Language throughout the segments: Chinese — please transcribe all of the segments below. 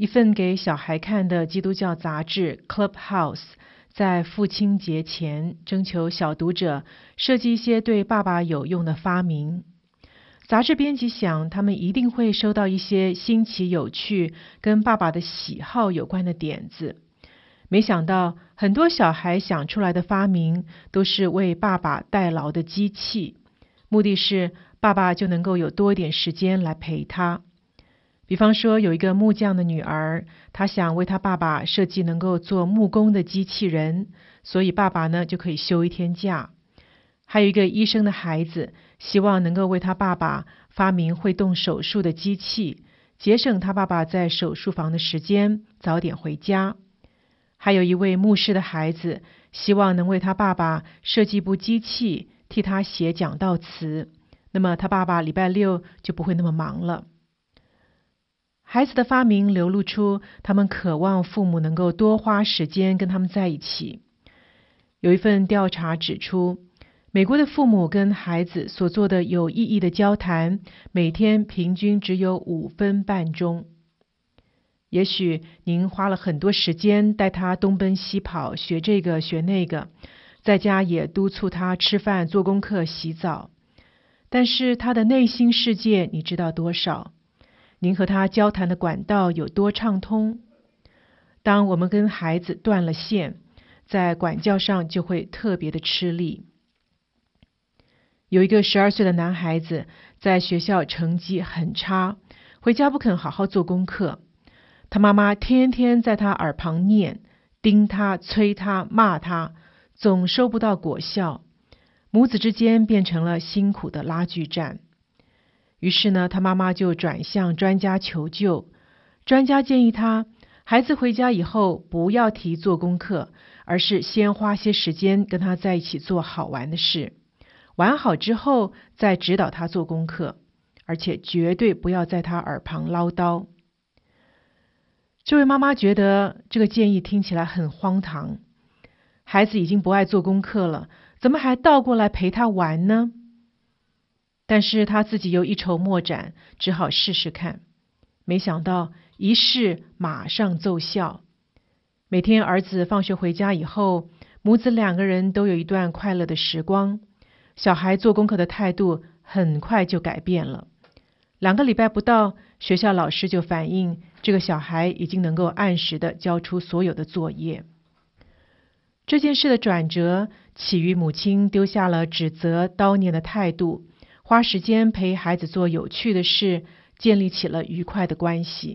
一份给小孩看的基督教杂志 Clubhouse 在父亲节前征求小读者设计一些对爸爸有用的发明。杂志编辑想，他们一定会收到一些新奇有趣跟爸爸的喜好有关的点子。没想到很多小孩想出来的发明都是为爸爸代劳的机器，目的是爸爸就能够有多一点时间来陪他。比方说，有一个木匠的女儿，她想为她爸爸设计能够做木工的机器人，所以爸爸呢就可以休一天假。还有一个医生的孩子，希望能够为他爸爸发明会动手术的机器，节省他爸爸在手术房的时间，早点回家。还有一位牧师的孩子，希望能为他爸爸设计一部机器，替他写讲道词，那么他爸爸礼拜六就不会那么忙了。孩子的发明流露出他们渴望父母能够多花时间跟他们在一起。有一份调查指出，美国的父母跟孩子所做的有意义的交谈，每天平均只有5分半钟。也许您花了很多时间带他东奔西跑，学这个学那个，在家也督促他吃饭、做功课、洗澡。但是他的内心世界你知道多少？您和他交谈的管道有多畅通？当我们跟孩子断了线，在管教上就会特别的吃力。有一个12岁的男孩子在学校成绩很差，回家不肯好好做功课。他妈妈天天在他耳旁念，盯他、催他、骂他，总收不到果效。母子之间变成了辛苦的拉锯战。于是呢，他妈妈就转向专家求救。专家建议他，孩子回家以后不要提做功课，而是先花些时间跟他在一起做好玩的事。玩好之后再指导他做功课，而且绝对不要在他耳旁唠叨。这位妈妈觉得这个建议听起来很荒唐，孩子已经不爱做功课了，怎么还倒过来陪他玩呢？但是他自己又一筹莫展，只好试试看。没想到一试马上奏效。每天儿子放学回家以后，母子2个人都有一段快乐的时光。小孩做功课的态度很快就改变了。2个礼拜不到，学校老师就反映这个小孩已经能够按时的交出所有的作业。这件事的转折起于母亲丢下了指责叨念的态度，花时间陪孩子做有趣的事，建立起了愉快的关系。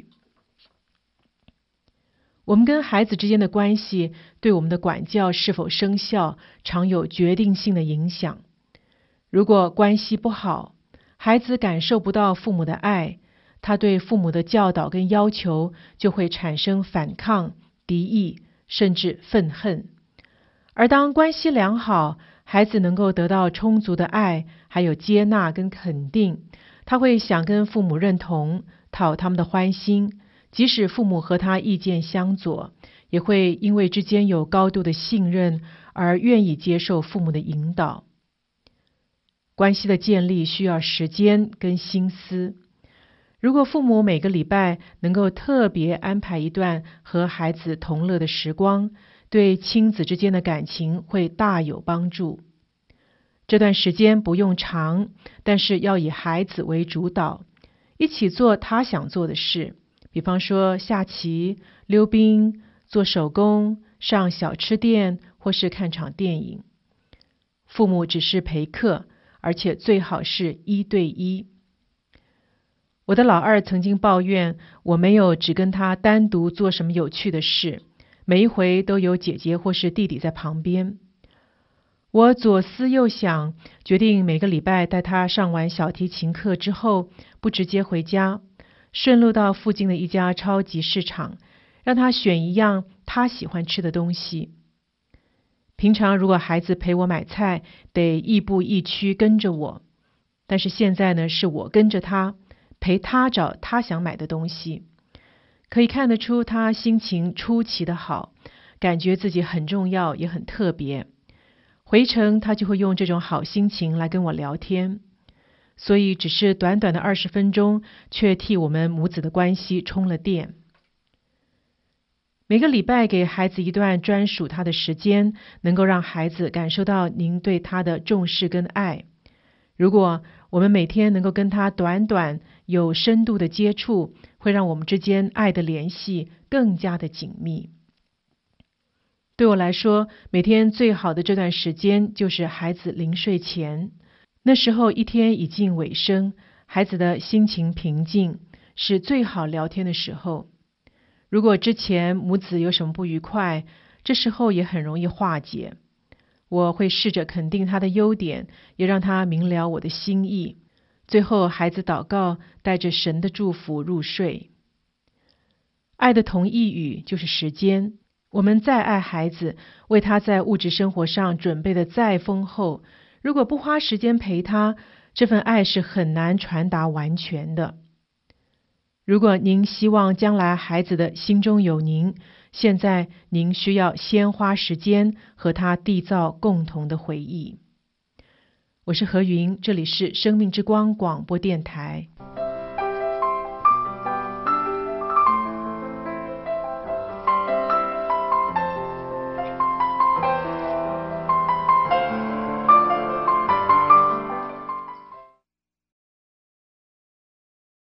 我们跟孩子之间的关系对我们的管教是否生效，常有决定性的影响。如果关系不好，孩子感受不到父母的爱，他对父母的教导跟要求就会产生反抗、敌意，甚至愤恨。而当关系良好，孩子能够得到充足的爱，还有接纳跟肯定，他会想跟父母认同，讨他们的欢心，即使父母和他意见相左，也会因为之间有高度的信任而愿意接受父母的引导。关系的建立需要时间跟心思。如果父母每个礼拜能够特别安排一段和孩子同乐的时光，对亲子之间的感情会大有帮助。这段时间不用长，但是要以孩子为主导，一起做他想做的事，比方说下棋、溜冰、做手工、上小吃店或是看场电影。父母只是陪客，而且最好是1对1。我的老二曾经抱怨，我没有只跟他单独做什么有趣的事，每一回都有姐姐或是弟弟在旁边。我左思右想，决定每个礼拜带他上完小提琴课之后，不直接回家，顺路到附近的一家超级市场，让他选一样他喜欢吃的东西。平常如果孩子陪我买菜，得亦步亦趋跟着我，但是现在呢，是我跟着他，陪他找他想买的东西。可以看得出他心情出奇的好，感觉自己很重要也很特别。回程他就会用这种好心情来跟我聊天，所以只是短短的20分钟，却替我们母子的关系充了电。 每个礼拜给孩子一段专属他的时间，能够让孩子感受到您对他的重视跟爱。如果我们每天能够跟他短短有深度的接触，会让我们之间爱的联系更加的紧密。对我来说，每天最好的这段时间就是孩子临睡前，那时候一天已近尾声，孩子的心情平静，是最好聊天的时候。如果之前母子有什么不愉快，这时候也很容易化解。我会试着肯定他的优点，也让他明了我的心意。最后孩子祷告，带着神的祝福入睡。爱的同义语就是时间。我们再爱孩子，为他在物质生活上准备的再丰厚，如果不花时间陪他，这份爱是很难传达完全的。如果您希望将来孩子的心中有您，现在您需要先花时间和他缔造共同的回忆。我是何云，这里是生命之光广播电台。